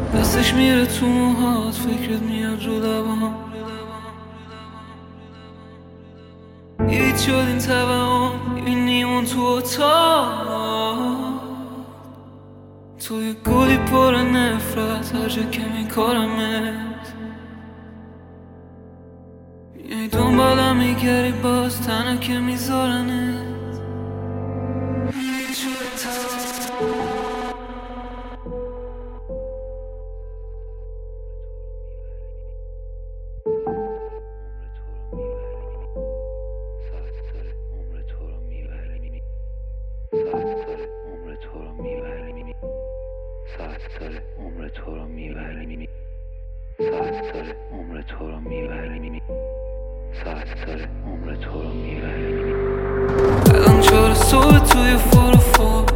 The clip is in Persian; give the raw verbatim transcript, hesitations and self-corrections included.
دستش میره تو موهات، فکرت میاد رو لبام. هیچ شد این توهم، میبینیم اون تو اتاق. توی گلی پر نفرت، هر جا که میکارمت میای دنبالم میگری، باز تنها که میذارنت. هیچ شد این توهم. ساعت داره عمر تو رو میبره، ساعت داره عمر تو رو میبره، ساعت داره عمر تو رو میبره. الان چهار صبح توی فور و فور،